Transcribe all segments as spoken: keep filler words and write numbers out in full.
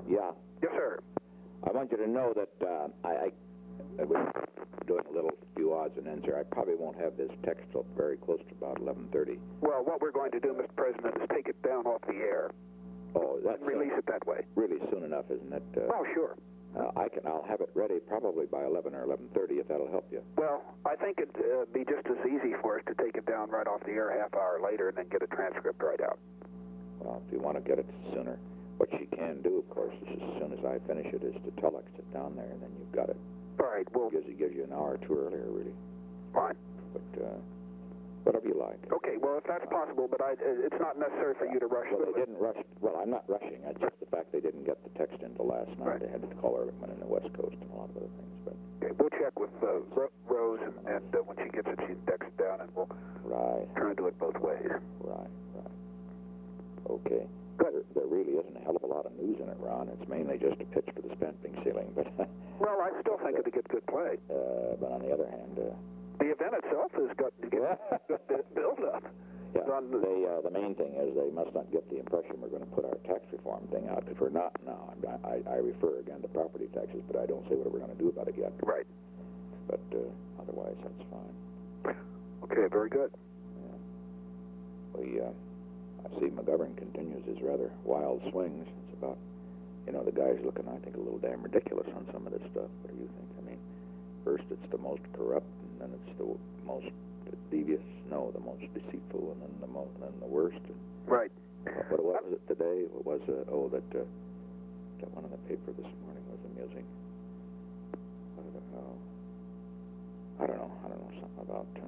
Yeah. Yes, sir. I want you to know that uh, I, I, I was doing a little few odds and ends here. I probably won't have this text till very close to about eleven thirty. Well, what we're going to do, Mister President, is take it down off the air. Oh, that's and release uh, it that way. Really soon enough, isn't it? Uh, oh, sure. Uh, I can. I'll have it ready probably by eleven or eleven thirty, if that'll help you. Well, I think it'd uh, be just as easy for us to take it down right off the air a half hour later and then get a transcript right out. Well, if you want to get it sooner, what she can do, of course, is as soon as I finish it, is to telex it down there, and then you've got it. All right. Well, it gives, it gives you an hour or two earlier, really. Fine. But uh, whatever you like. Okay. Well, if that's possible, but I, it's not necessary for you to rush. Well, through they it. didn't rush. Well, I'm not rushing. It's just the fact they didn't get the text until last night. Right. They had to call Ehrlichman in the West Coast and a lot of other things. But okay, we'll check with uh, Ro Rose, and, and uh, when she gets it, she texts it down, and we'll right. try and do it both ways. Right. Right. Okay. Good. There, there really isn't a hell of a lot of news in it, Ron. It's mainly just a pitch for the stamping ceiling. But well, I still think it'll get good play. Uh, but on the other hand, uh, the event itself has got to get good build up. Yeah. They, uh, the main thing is they must not get the impression we're going to put our tax reform thing out, because we're not now. I, I refer again to property taxes, but I don't say what we're going to do about it yet. Right. But uh, otherwise, that's fine. Okay, very good. Yeah. We, uh, I see McGovern continues his rather wild swings. It's about, you know, the guy's looking, I think, a little damn ridiculous on some of this stuff. What do you think? I mean, first it's the most corrupt, and then it's the most devious, no, the most deceitful, and then the most, and then the worst. Right. What, what was it today? What was uh, oh that uh, that one in the paper this morning was amusing. I don't know. I don't know. I don't know something about. Uh,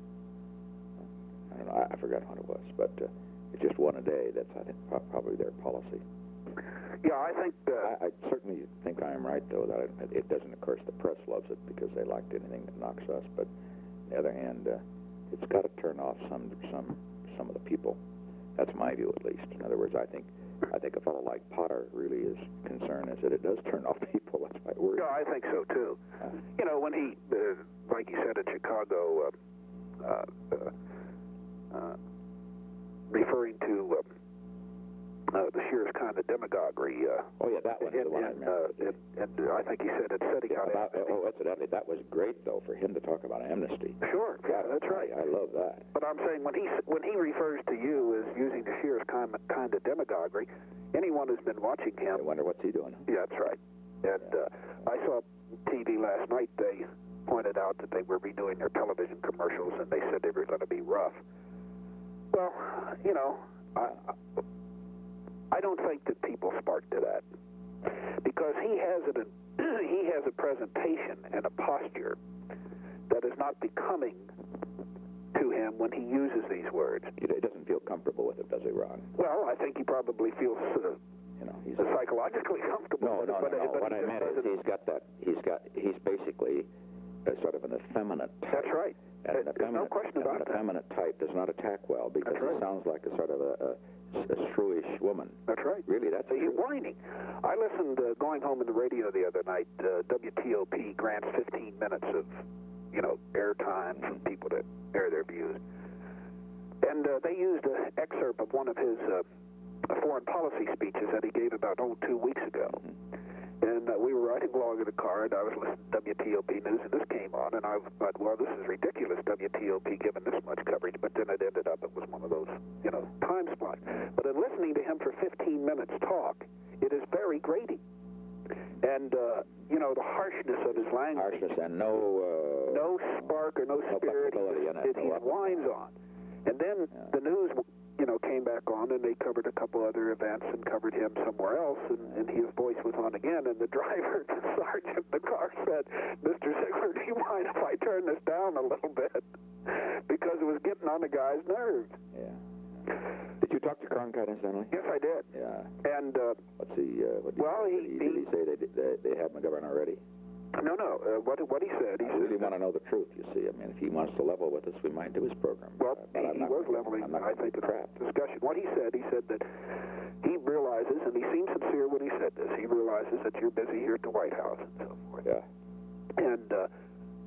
I don't know. I, I forgot what it was, but uh, it's just one a day. That's I think pro probably their policy. Yeah, I think. Uh, I, I certainly think I am right, though, that it, it doesn't. Of course, the press loves it because they liked anything that knocks us, but. On the other hand, uh, it's got to turn off some some some of the people. That's my view, at least. In other words, I think I think a fellow like Potter really is concerned is that it does turn off people. That's my word. Yeah, I think so too. Uh, you know, when he, uh, like he said in Chicago, uh, uh, uh, uh, referring to uh, uh, the sheerest kind of demagoguery. Uh, oh yeah, that one is the one I remember. Uh, and, and uh, I think he said it setting yeah, out about, oh, incidentally, that was great though for him to talk about amnesty. Sure, yeah, that's right. I, I love that. But I'm saying when he when he refers to you as using the sheerest kind of, kind of demagoguery, anyone who's been watching him. I wonder what's he doing. Yeah, that's right. And yeah. uh, I saw T V last night. They pointed out that they were redoing their television commercials, and they said they were going to be rough. Well, you know, I. I I don't think that people spark to that, because he has an he has a presentation and a posture that is not becoming to him when he uses these words. He doesn't feel comfortable with it, does he, Ron? Well, I think he probably feels uh, you know he's psychologically comfortable. No, with no, it, but, no. no. But what I meant is he's got that. He's got. He's basically a sort of an effeminate type. That's right. And There's an no question about an that. effeminate type does not attack well because right. he sounds like a sort of a, a, a shrewish woman. That's right. Really, that's He's true. whining. I listened uh, going home in the radio the other night. Uh, W T O P grants fifteen minutes of, you know, airtime for people to air their views, and uh, they used an excerpt of one of his uh, foreign policy speeches that he gave about oh two weeks ago. Mm-hmm. And uh, we were riding along in the car, and I was listening to W T O P News, and this came on, and I thought, well, this is ridiculous, W T O P giving this much coverage, but then it ended up, it was one of those, you know, time spots. But in listening to him for fifteen minutes talk, it is very grating. And, uh, you know, the harshness of his language. Harshness and no... Uh, no spark or no spirit. No he, in it, it, no he up. whines on. And then yeah. the news... you know, came back on, and they covered a couple other events and covered him somewhere else, and, and his voice was on again, and the driver, the sergeant in the car said, Mister Ziegler, do you mind if I turn this down a little bit? Because it was getting on the guy's nerves. Yeah. Did you talk to Cronkite incidentally? Yes, I did. Yeah. And, uh... What's he, uh, what did well, he, he... Did he, did he say they, they, they have McGovern already? No, no. Uh, what what he said, he I really said, want to know the truth, you see. I mean, if he wants to level with us, we might do his program. Well, uh, but he, I'm he not was gonna, leveling, I'm not I think, in crap. a discussion. What he said, he said that he realizes, and he seemed sincere when he said this, he realizes that you're busy here at the White House and so forth. Yeah. And uh,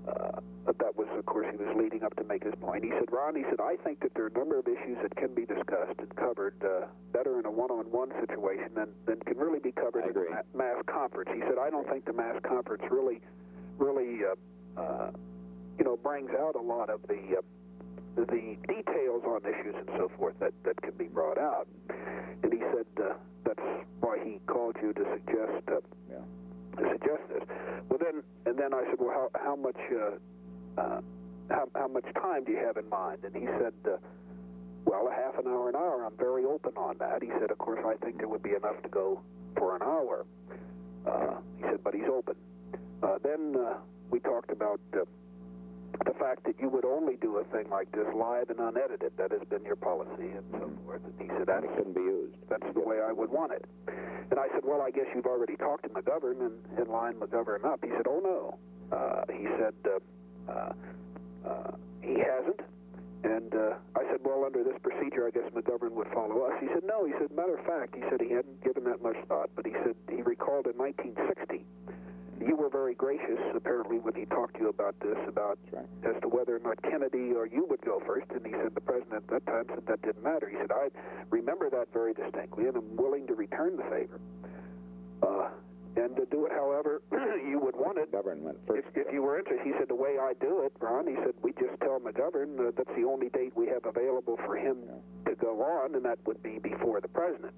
uh, that was, of course, he was leading up to make his point. He said, Ron, he said, I think that there are a number of issues that can be discussed and covered uh, better in a one-on-one situation than, than can really be covered I in agree. a ma- mass conference. He said, I don't think the mass conference really, really, uh, uh, you know, brings out a lot of the uh, the details on issues and so forth that, that can be brought out. And he said uh, that's why he called you to suggest uh, Yeah. to suggest this. Well, then, and then I said, well, how, how much uh, uh, how, how much time do you have in mind? And he said, uh, well, a half an hour, an hour. I'm very open on that. He said, of course, I think there would be enough to go for an hour. Uh, he said, but he's open. Uh, then uh, we talked about uh, the fact that you would only do a thing like this live and unedited. That has been your policy and so forth. And he said, that's, It couldn't be used. that's the way I would want it. And I said, well, I guess you've already talked to McGovern and, and lined McGovern up. He said, oh, no. Uh, he said, uh, uh, uh, he hasn't. And uh, I said, well, under this procedure, I guess McGovern would follow us. He said, no. He said, matter of fact, he said he hadn't given that much thought. But he said he recalled in nineteen sixty, you were very gracious, apparently, when he talked to you about this, about That's right. as to whether or not Kennedy or you would go first. And he said the president at that time said that didn't matter. He said, I remember that very distinctly, and I'm willing to return the favor. Uh, and to do it however you would want it. Government first. If, if you were interested, he said, the way I do it, Ron, he said, we just tell McGovern uh, that's the only date we have available for him Yeah. to go on, and that would be before the president.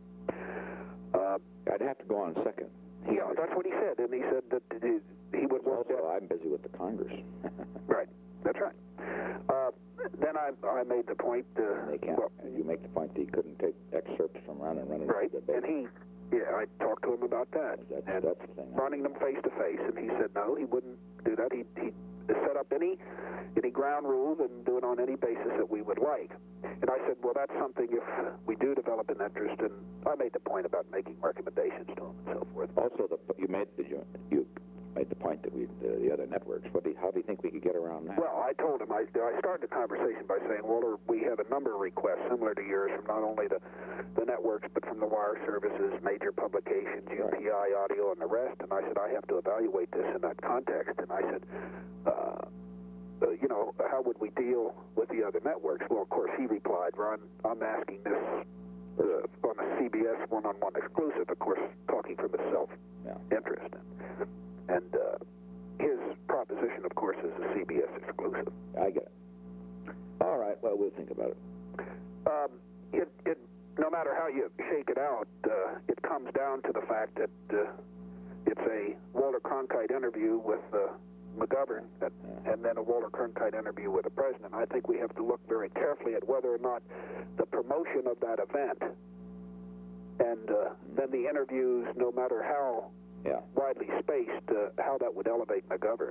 Uh, I'd have to go on second. yeah, that's what he said, and he said that he, he would work Also, that. I'm busy with the Congress. Right, that's right. Uh, then I, I made the point. Uh, And they can't. well, You make the point that he couldn't take excerpts from Ron and run it right, into the debate. and he, yeah, I talked to him about that. That's, and that's the thing. running them face to face, and he said no, he wouldn't do that. He he set up any any ground rules and do it on any basis that we would like. And I said, well, that's something if we do develop an interest, and I made the point about making recommendations to him and so forth. Also, the you made the you, you made the point that we the, the other networks. What do you, how do you think we could get around that? Well, I told him, I, I started the conversation by saying, Walter, we have a number of requests similar to yours from not only the, the networks, but from the wire services, major publications, U P I, audio, and the rest. And I said, I have to evaluate this in that context. And I said, uh, uh, you know, how would we deal with the other networks? Well, of course, he replied, Ron, I'm asking this uh, on a C B S one-on-one exclusive, of course, talking from his self-interest. Yeah. And uh, his proposition, of course, is a C B S exclusive. I get it. All right. Well, we'll think about it. Um, it, it, no matter how you shake it out, uh, it comes down to the fact that uh, it's a Walter Cronkite interview with uh, McGovern, that, Yeah. and then a Walter Cronkite interview with the president. I think we have to look very carefully at whether or not the promotion of that event and uh, then the interviews, no matter how Yeah. widely spaced, uh, how that would elevate McGovern.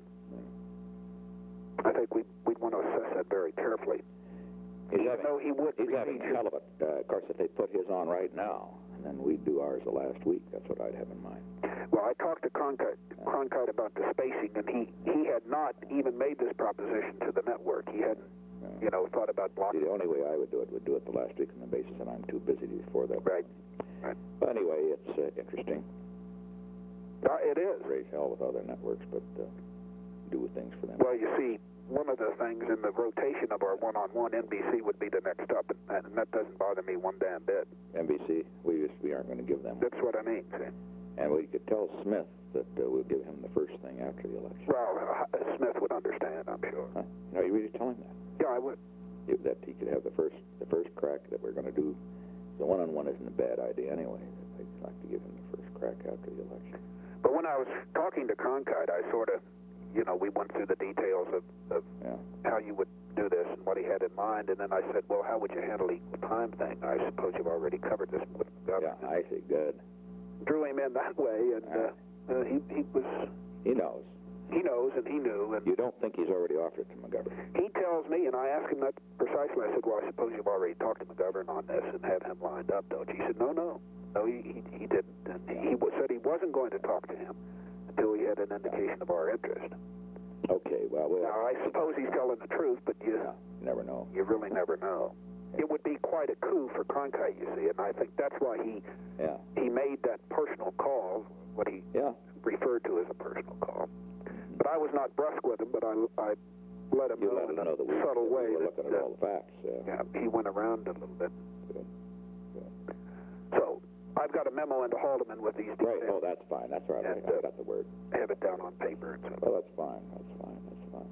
I think we'd, we'd want to assess that very carefully. He's Even having, though he would he's having repeat a hell of it. Uh, of course, if they put his on right now, and then we do ours the last week, that's what I'd have in mind. Well, I talked to Cronkite, Cronkite about the spacing, and he, he had not even made this proposition to the network. He hadn't, Yeah. you know, thought about See, blocking. the only way I would do it would do it the last week on the basis that I'm too busy before that. Right. Right. But anyway, it's uh, interesting. Uh, it is. Raise hell with other networks, but uh, do things for them. Well, you see, one of the things in the rotation of our one-on-one, N B C would be the next up, and, and that doesn't bother me one damn bit. N B C, we just we aren't going to give them. That's what I mean, see. And we could tell Smith that uh, we'll give him the first thing after the election. Well, uh, Smith would understand, I'm sure. Huh? No, you really tell him that. Yeah, I would. If that he could have the first the first crack that we're going to do. The one-on-one isn't a bad idea anyway. I'd like to give him the first crack after the election. But when I was talking to Cronkite, I sort of, you know, we went through the details of, of Yeah. how you would do this and what he had in mind, and then I said, well, how would you handle the equal time thing? I suppose you've already covered this with the government. Yeah, I see. Good. Drew him in that way, and uh, uh, he, he was, He knows. he knows and he knew. And You don't think he's already offered it to McGovern? he tells me, and I asked him that precisely, I said, well, I suppose you've already talked to McGovern on this and have him lined up, don't you? He said, no, no. No, he, he, he didn't. And he was, said he wasn't going to talk to him until he had an indication of our interest. Okay, well, we'll Now, I suppose he's telling the truth, but you, yeah, you never know. you really never know. It would be quite a coup for Cronkite, you see, and I think that's why he Yeah. he made that personal call, what he Yeah. referred to as a personal call. but I was not brusque with him, but I, I let him You know let in him know a that we, subtle that way we were that, looking at all the facts. Yeah. yeah, he went around a little bit. Good. Good. So I've got a memo into Haldeman with these Right. details. Oh, that's fine. That's right. And, I, I uh, got the word. Have it down on paper and stuff. Oh, that's fine. That's fine. That's fine.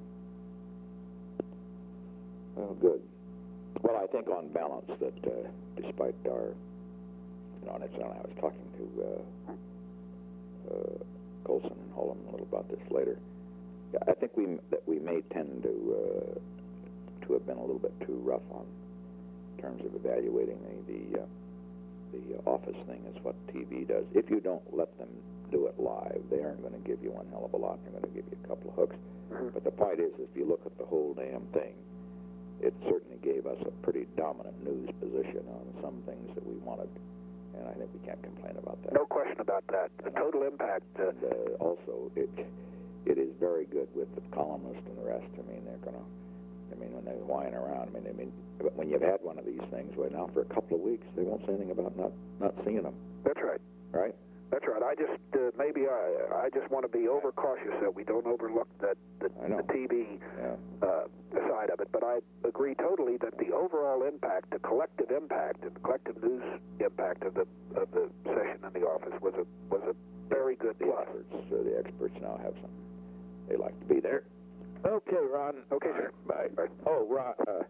Well, good. Well, I think on balance that uh, despite our, you know, and it's, I was talking to uh, uh, Colson and Holm a little about this later. Yeah, I think we that we may tend to uh, to have been a little bit too rough on in terms of evaluating the the, uh, the office thing as what T V does. If you don't let them do it live, they aren't going to give you one hell of a lot. They're going to give you a couple of hooks. Mm-hmm. But the point is, if you look at the whole damn thing, it certainly gave us a pretty dominant news position on some things that we wanted, and I think we can't complain about that. No question about that. The total impact. Uh, And uh, also, it it is very good with the columnists and the rest. I mean, they're going to, I mean, when they're whining around, I mean, I mean, when you've had one of these things, well, now for a couple of weeks, they won't say anything about not, not seeing them. that's right. Right? That's right. I just uh, maybe I I just want to be overcautious that we don't overlook that the, the T V Yeah. uh, side of it. But I agree totally that the overall impact, the collective impact, and the collective news impact of the of the session in the office was a was a very good The plus. experts, uh, the experts now have some. They like to be there. Okay, Ron. Okay, All sir. right, bye. Bye. Oh, Ron. Uh,